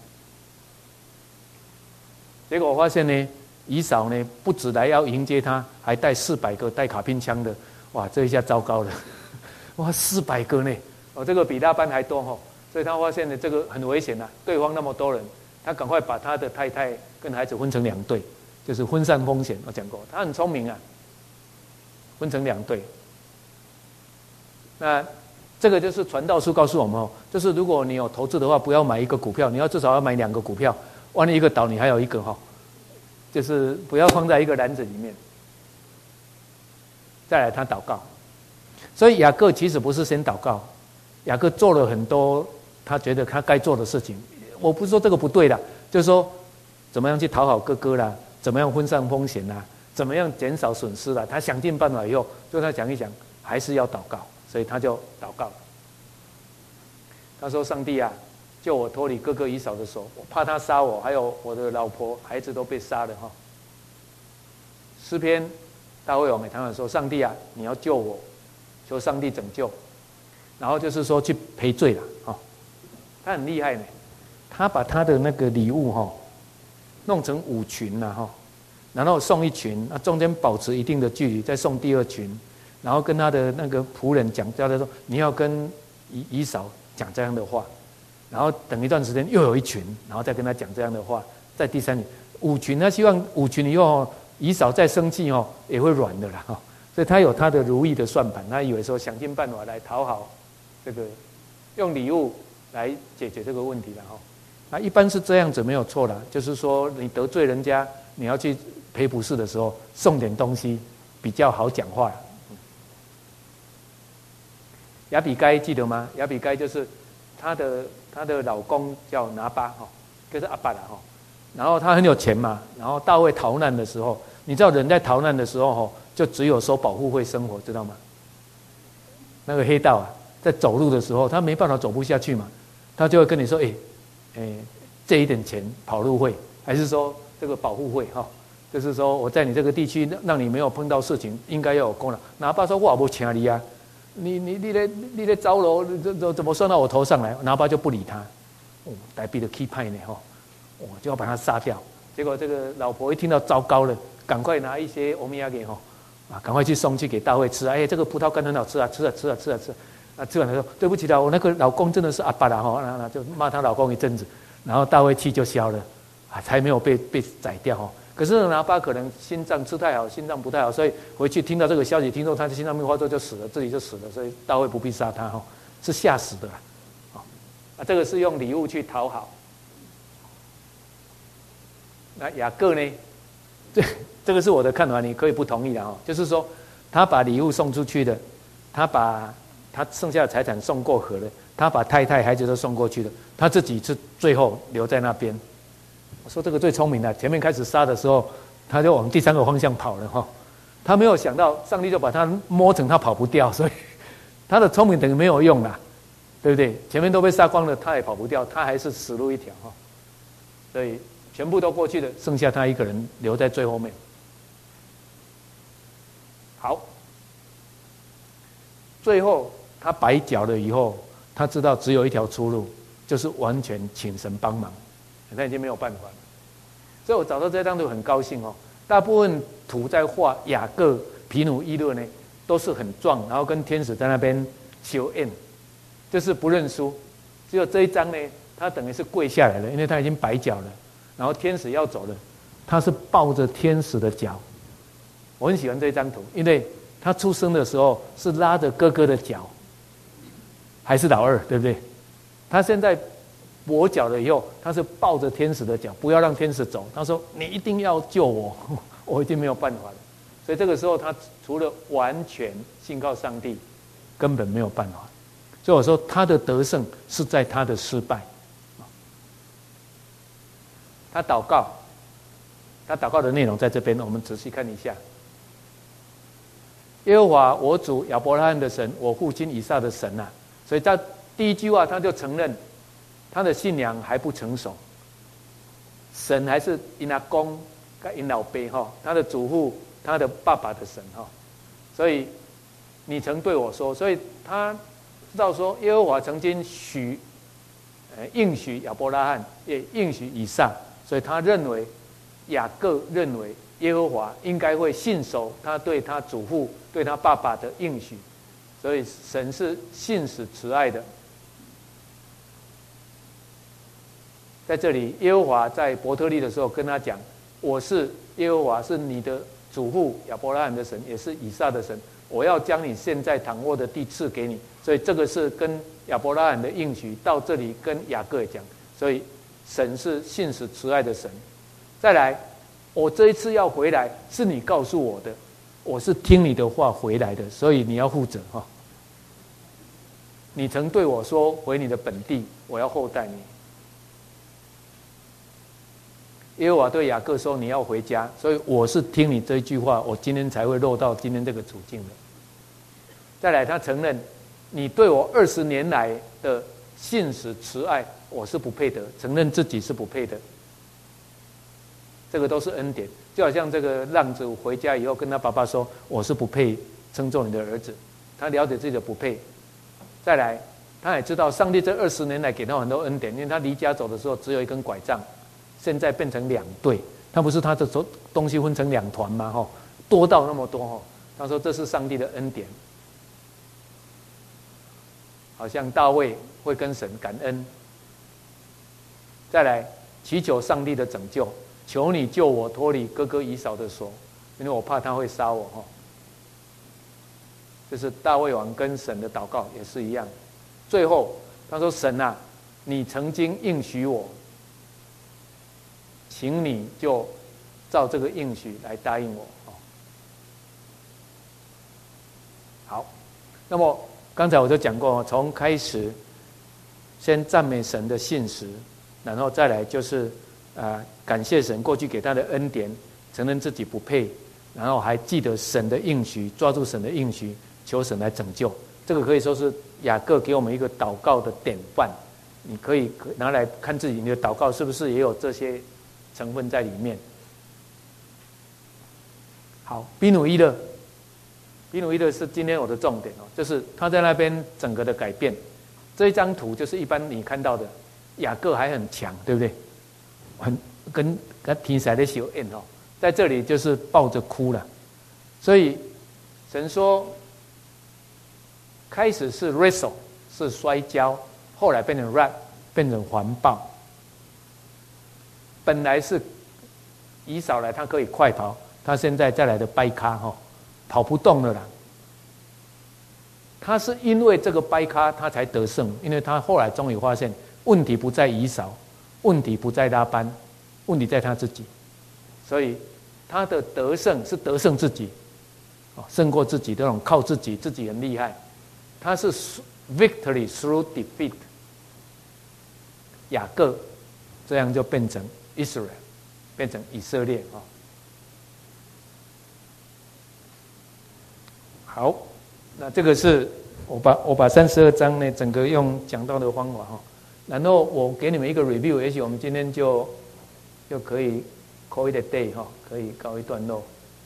结果我发现呢，以扫呢不止来要迎接他，还带400个带卡宾枪的，哇，这一下糟糕了，哇，400个呢，这个比拉班还多哈，所以他发现呢这个很危险啊，对方那么多人，他赶快把他的太太跟孩子分成2队，就是分散风险。我讲过，他很聪明啊。分成2队，那这个就是传道书告诉我们哦，就是如果你有投资的话，不要买一个股票，你要至少要买2个股票，万一一个倒，你还有一个哈，就是不要放在一个篮子里面。再来，他祷告，所以雅各其实不是先祷告，雅各做了很多他觉得他该做的事情。我不是说这个不对啦，就是说怎么样去讨好哥哥啦，怎么样分散风险啦。怎么样减少损失了？他想尽办法以后，就他讲一讲，还是要祷告，所以他就祷告了。他说：“上帝啊，救我脱离哥哥以扫的手，我怕他杀我，还有我的老婆孩子都被杀了哈。”诗篇大卫王也常常说：“上帝啊，你要救我，求上帝拯救。”然后就是说去赔罪了哈。他很厉害呢，他把他的那个礼物哈弄成5群了哈。然后送1群，那中间保持一定的距离，再送第2群，然后跟他的那个仆人讲，叫他说你要跟以扫讲这样的话，然后等一段时间又有1群，然后再跟他讲这样的话，在第3群5群，他希望5群以后以扫再生气也会软的啦哈，所以他有他的如意的算盘，他以为说想尽办法来讨好这个，用礼物来解决这个问题了哈。那一般是这样子没有错啦，就是说你得罪人家，你要去赔不是的时候，送点东西比较好讲话。 亚比该记得吗？亚比该就是她的老公叫拿巴哈，就是阿爸啦哈。然后他很有钱嘛，然后大卫逃难的时候，你知道人在逃难的时候哈，就只有收保护费生活，知道吗？那个黑道啊，在走路的时候，他没办法走不下去嘛，他就会跟你说，这一点钱跑路费，还是说这个保护费哈，就是说我在你这个地区让你没有碰到事情，应该要有功劳。哪怕说我不请你啊，你在招楼，怎么算到我头上来？哪怕就不理他，台币的 key 派呢哈。就要把他杀掉。结果这个老婆一听到糟糕了，赶快拿一些欧米亚给赶快去送去给大卫吃。这个葡萄干很好吃啊，吃啊。吃完了说对不起啦，我那个老公真的是阿爸啦那就骂他老公一阵子，然后大卫气就消了，才没有被宰掉可是拿巴可能心脏吃太好，心脏不太好，所以回去听到这个消息，听说他的心脏病发作就死了，自己就死了，所以大卫不必杀他是吓死的啦。这个是用礼物去讨好。那雅各呢？这个是我的看法，你可以不同意的就是说，他把礼物送出去的，他把他剩下的财产送过河了，他把太太孩子都送过去了，他自己是最后留在那边。我说这个最聪明的，前面开始杀的时候，他就往第三个方向跑了他没有想到上帝就把他摸成他跑不掉，所以他的聪明等于没有用啦，对不对？前面都被杀光了，他也跑不掉，他还是死路一条所以。全部都过去了，剩下他一个人留在最后面。好，最后他摆脚了以后，他知道只有一条出路，就是完全请神帮忙，他已经没有办法了。所以我找到这张图很高兴大部分图在画雅各、毗努伊勒呢，都是很壮，然后跟天使在那边求恩，就是不认输。只有这一张呢，他等于是跪下来了，因为他已经摆脚了。然后天使要走了，他是抱着天使的脚。我很喜欢这张图，因为他出生的时候是拉着哥哥的脚，还是老二，对不对？他现在跛脚了以后，他是抱着天使的脚，不要让天使走。他说：“你一定要救我，我已经没有办法了。”所以这个时候，他除了完全信靠上帝，根本没有办法。所以我说，他的得胜是在他的失败。他祷告的内容在这边，我们仔细看一下。耶和华我主亚伯拉罕的神，我父亲以撒的神啊。所以他第一句话他就承认他的信仰还不成熟，神还是因阿公跟因老爸他的祖父他的爸爸的神所以你曾对我说，所以他知道说耶和华曾经应许亚伯拉罕，也应许以撒。所以他认为，雅各认为耶和华应该会信守他对他祖父、对他爸爸的应许，所以神是信实慈爱的。在这里，耶和华在伯特利的时候跟他讲：“我是耶和华，是你的祖父亚伯拉罕的神，也是以撒的神。我要将你现在躺卧的地赐给你。”所以这个是跟亚伯拉罕的应许到这里跟雅各讲，所以。神是信实慈爱的神。再来，我这一次要回来是你告诉我的，我是听你的话回来的，所以你要负责你曾对我说回你的本地，我要厚待你。耶和华对雅各说你要回家，所以我是听你这一句话，我今天才会落到今天这个处境的。再来，他承认你对我20年来的信实慈爱，我是不配得，承认自己是不配的，这个都是恩典。就好像这个浪子回家以后跟他爸爸说：“我是不配称作你的儿子。”他了解自己的不配。再来，他也知道上帝这20年来给他很多恩典，因为他离家走的时候只有一根拐杖，现在变成2对，他不是他的东西分成2团吗？多到那么多他说这是上帝的恩典。好像大卫会跟神感恩。再来祈求上帝的拯救，求你救我脱离哥哥以扫的手，因为我怕他会杀我这是大卫王跟神的祷告也是一样。最后他说：“神啊，你曾经应许我，请你就照这个应许来答应我。”好，那么刚才我就讲过，从开始先赞美神的信实，然后再来就是感谢神过去给他的恩典，承认自己不配，然后还记得神的应许，抓住神的应许，求神来拯救。这个可以说是雅各给我们一个祷告的典范，你可以拿来看自己，你的祷告是不是也有这些成分在里面。好，比努伊勒，比努伊勒是今天我的重点哦，就是他在那边整个的改变。这一张图就是一般你看到的，雅各还很强，对不对？跟天才的小燕哦，在这里就是抱着哭了。所以神说，开始是 wrestle 是摔跤，后来变成 rap 变成环抱。本来是以扫来他可以快跑，他现在再来的掰咖哈，跑不动了啦。他是因为这个掰咖他才得胜，因为他后来终于发现问题不在以扫，问题不在拉班，问题在他自己。所以他的得胜是得胜自己，胜过自己这种靠自己，自己很厉害。他是 victory through defeat。雅各这样就变成 Israel， 变成以色列啊。好，那这个是我把32章呢整个用讲到的方法哈，然后我给你们一个 review， 也许我们今天就可以 call it a day 哈，可以告一段落。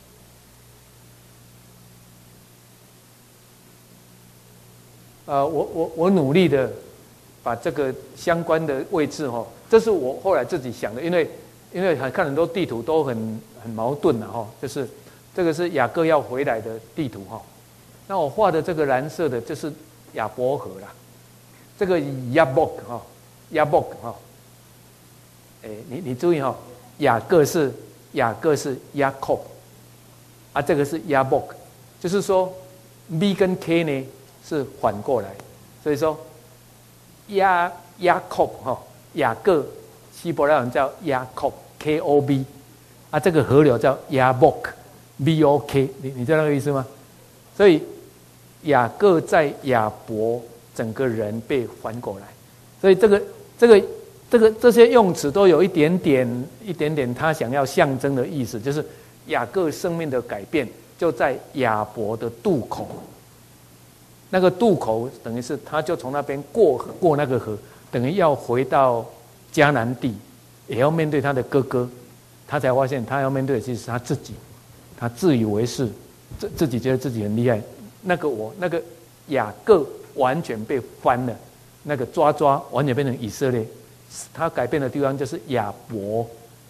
我努力的把这个相关的位置哈，这是我后来自己想的，因为看很多地图都很矛盾的哈，就是这个是雅各要回来的地图哈。那我画的这个蓝色的就是亚伯河啦，这个亚伯哈，亚伯哈，你注意哈，雅各是雅各，啊，这个是亚伯，就是说 B 跟 K 呢是反过来，所以说雅各哈，雅各希伯来文叫雅各 KOB， 啊，这个河流叫亚伯 BOK， 你知道那个意思吗？所以雅各在亚伯整个人被翻过来，所以这些用词都有一点点他想要象征的意思，就是雅各生命的改变就在亚伯的渡口，那个渡口等于是他就从那边过那个河，等于要回到迦南地，也要面对他的哥哥，他才发现他要面对的其实是他自己，他自以为是，自己觉得自己很厉害。那个雅各完全被翻了，那个抓完全变成以色列。他改变的地方就是亚伯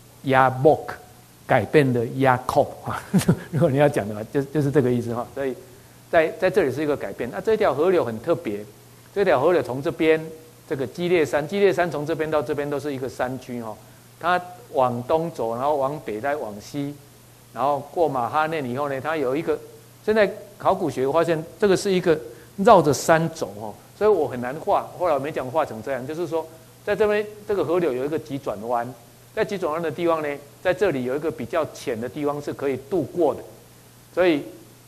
改变的雅各啊。如果你要讲的话，就是这个意思哈。所以在这里是一个改变。那这条河流很特别，这条河流从这边这个基列山从这边到这边都是一个山区哈。它往东走，然后往北再往西，然后过马哈念以后呢，它有一个。现在考古学发现这个是一个绕着山走哦，所以我很难画。后来我没讲画成这样，就是说在这边这个河流有一个急转弯，在急转弯的地方呢，在这里有一个比较浅的地方是可以渡过的，所以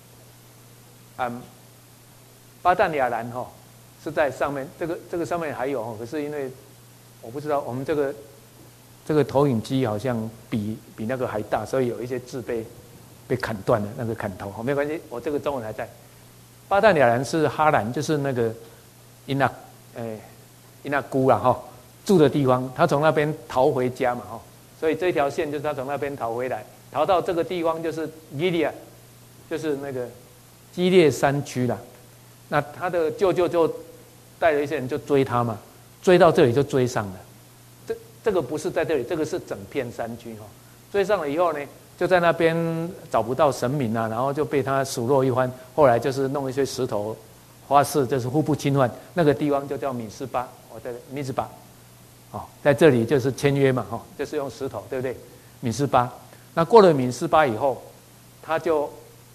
巴旦亚兰哈是在上面，这个上面还有，可是因为我不知道我们这个投影机好像比那个还大，所以有一些字被砍断了，那个砍头，没关系，我这个中文还在。巴旦亚兰是哈兰，就是那个伊那姑啦哈住的地方，他从那边逃回家嘛哈，所以这条线就是他从那边逃回来，逃到这个地方就是基利亚，就是那个基列山区啦。那他的舅舅就带了一些人就追他嘛，追到这里就追上了。这个不是在这里，这个是整片山区哈。追上了以后呢？就在那边找不到神明啊，然后就被他数落一番。后来就是弄一些石头发誓，就是互不侵犯。那个地方就叫米斯巴，对米斯巴，在这里就是签约嘛，就是用石头，对不对？米斯巴。那过了米斯巴以后，他就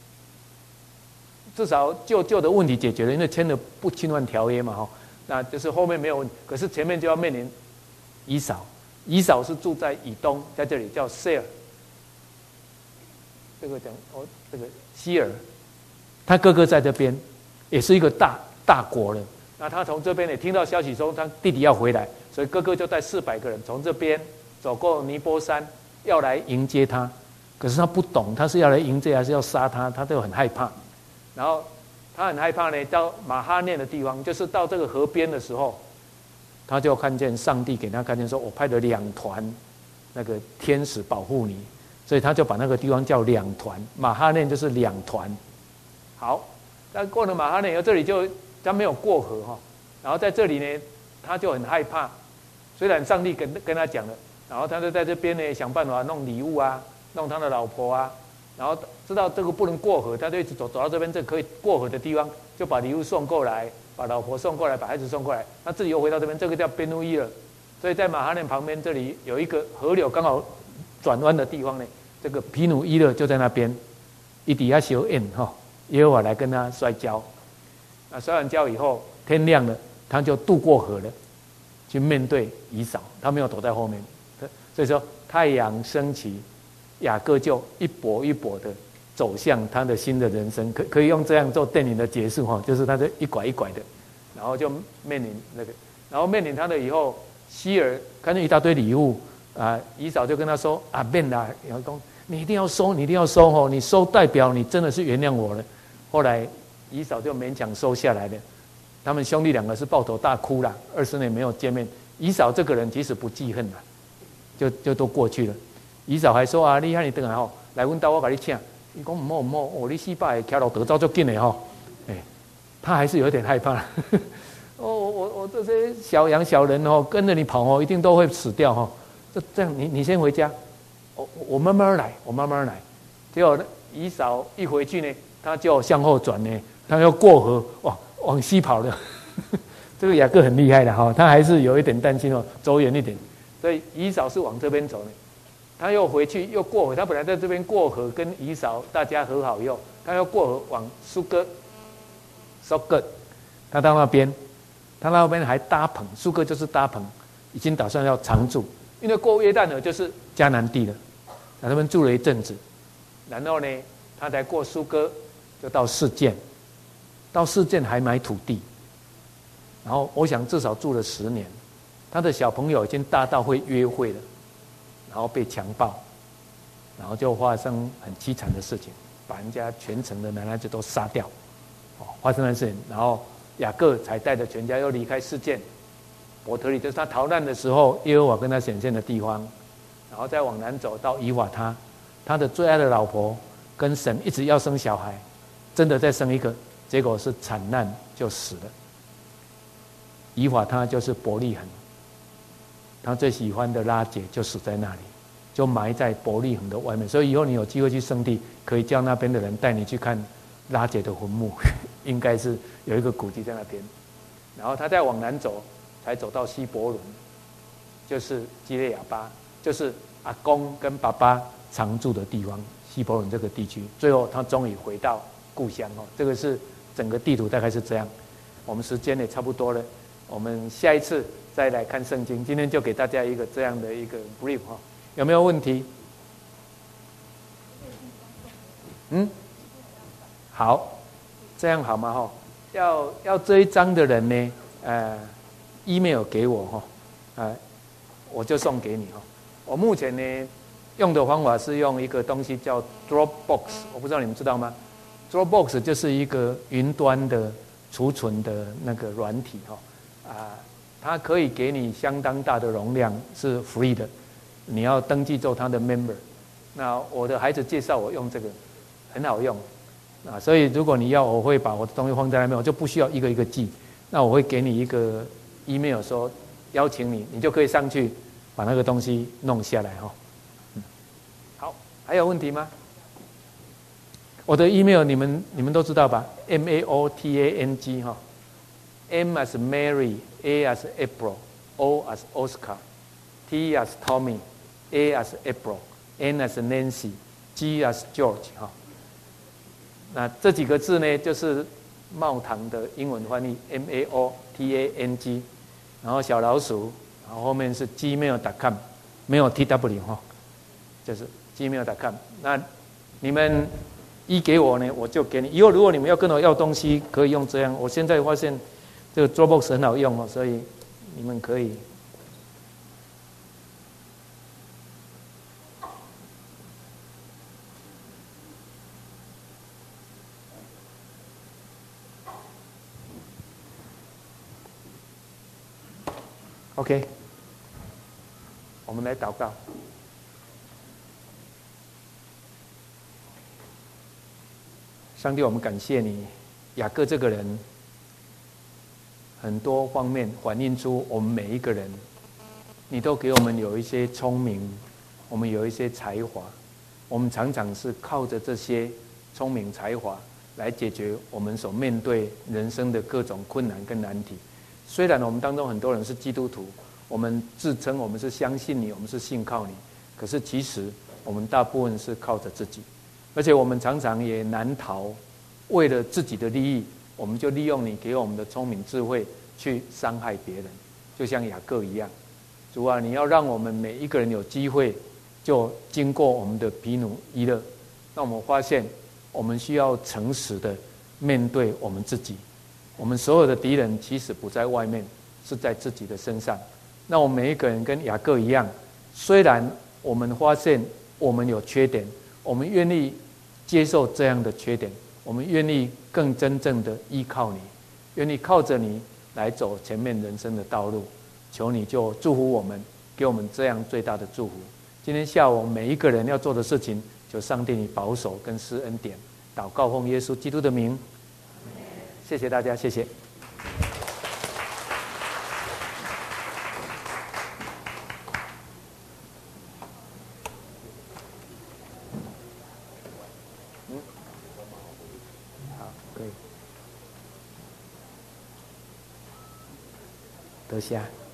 至少旧的问题解决了，因为签了不侵犯条约嘛，那就是后面没有问题。可是前面就要面临以扫，以扫是住在以东，在这里叫塞尔。这个西尔，他哥哥在这边，也是一个大大国了。那他从这边也听到消息说他弟弟要回来，所以哥哥就带400个人从这边走过尼波山，要来迎接他。可是他不懂，他是要来迎接还是要杀他，他都很害怕。然后他很害怕呢，到马哈念的地方，就是到这个河边的时候，他就看见上帝给他看见说，我派了2团那个天使保护你，所以他就把那个地方叫2团，马哈念就是2团。好，那过了马哈念以后，这里就他没有过河哈，然后在这里呢，他就很害怕。虽然上帝跟他讲了，然后他就在这边呢想办法弄礼物啊，弄他的老婆啊，然后知道这个不能过河，他就一直走到这边这可以过河的地方，就把礼物送过来，把老婆送过来，把孩子送过来，他自己又回到这边，这个叫边路伊尔。所以在马哈念旁边这里有一个河流刚好转弯的地方呢，这个皮努伊勒就在那边，一底下修宴哈，耶和华来跟他摔跤。那摔完跤以后，天亮了，他就渡过河了，去面对以扫，他没有躲在后面。所以说太阳升起，雅各就一跛一跛的走向他的新的人生，可以用这样做电影的结束哈，就是他就一拐一拐的，然后就面临那个，然后面临他的以后，希尔看见一大堆礼物啊，以扫就跟他说啊，变啦，然后说你一定要收，你一定要收哦，你收代表你真的是原谅我了。后来以扫就勉强收下来了，他们兄弟2个是抱头大哭了，20年没有见面。以扫这个人即使不记恨了，就都过去了。以扫还说啊，你看你等下吼，来阮家我给你请。你讲唔好，哦，你400个徛路得走就紧的吼，他还是有点害怕。我这些小羊小人哦，跟着你跑哦，一定都会死掉哈。这样你先回家，我慢慢来，我慢慢来。结果以扫一回去呢，他就向后转呢，他要过河，哇，往西跑了。这个雅各很厉害的哈，他还是有一点担心哦，走远一点。所以以扫是往这边走呢。他又回去又过河，他本来在这边过河跟以扫大家和好以后，他又过河往苏哥，他到那边还搭棚，苏哥就是搭棚，已经打算要常住，因为过约旦河就是迦南地了，那他们住了一阵子，然后呢，他才过苏哥，就到示剑，到示剑还买土地，然后我想至少住了10年，他的小朋友已经大到会约会了。然后被强暴，然后就发生很凄惨的事情，把人家全城的男孩子都杀掉，发生的事情。然后雅各才带着全家又离开示剑，伯特利就是他逃难的时候，耶和华跟他显现的地方，然后再往南走到以法他的最爱的老婆跟神一直要生小孩，真的再生一个，结果是惨难就死了。以法他就是伯利恒。他最喜欢的拉结就死在那里，就埋在伯利恒的外面。所以以后你有机会去圣地，可以叫那边的人带你去看拉结的坟墓，应该是有一个古迹在那边。然后他再往南走，才走到希伯伦，就是基列亚巴，就是阿公跟爸爸常住的地方，希伯伦这个地区。最后他终于回到故乡哦，这个是整个地图大概是这样。我们时间也差不多了，我们下一次再来看圣经。今天就给大家一个这样的一个 brief 哈，有没有问题？好，这样好吗？哈，要这一章的人呢，email 给我哈，我就送给你哈。我目前呢用的方法是用一个东西叫 Dropbox， 我不知道你们知道吗 ？Dropbox 就是一个云端的储存的那个软体哈，它可以给你相当大的容量，是 free 的，你要登记做它的 member。那我的孩子介绍我用这个，很好用。所以如果你要，我会把我的东西放在那边，我就不需要一个一个寄。那我会给你一个 email 说邀请你，你就可以上去把那个东西弄下来哈。好，还有问题吗？我的 email 你们都知道吧 ？MAOTANG 哈 ，M as Mary，A as April，O as Oscar，T as Tommy，A as April，N as Nancy，G as George 哈。那这几个字呢，就是茂堂的英文翻译 MAOTANG， 然后小老鼠，然后后面是 gmail.com， 没有 TW 哈，就是 gmail.com。那你们一给我呢，我就给你。以后如果你们要跟我要东西，可以用这样。我现在发现这个 Dropbox 很好用哦，所以你们可以。OK， 我们来祷告。上帝，我们感谢你，雅各这个人，很多方面反映出我们每一个人，你都给我们有一些聪明，我们有一些才华，我们常常是靠着这些聪明才华来解决我们所面对人生的各种困难跟难题。虽然我们当中很多人是基督徒，我们自称我们是相信你，我们是信靠你，可是其实我们大部分是靠着自己。而且我们常常也难逃为了自己的利益，我们就利用你给我们的聪明智慧去伤害别人，就像雅各一样。主啊，你要让我们每一个人有机会就经过我们的毗努伊勒，那我们发现我们需要诚实的面对我们自己，我们所有的敌人其实不在外面，是在自己的身上。那我们每一个人跟雅各一样，虽然我们发现我们有缺点，我们愿意接受这样的缺点，我们愿意更真正的依靠你，愿意靠着你来走前面人生的道路。求你就祝福我们，给我们这样最大的祝福。今天下午我们每一个人要做的事情，求上帝你保守跟施恩典。祷告奉耶稣基督的名，谢谢大家，谢谢。得下。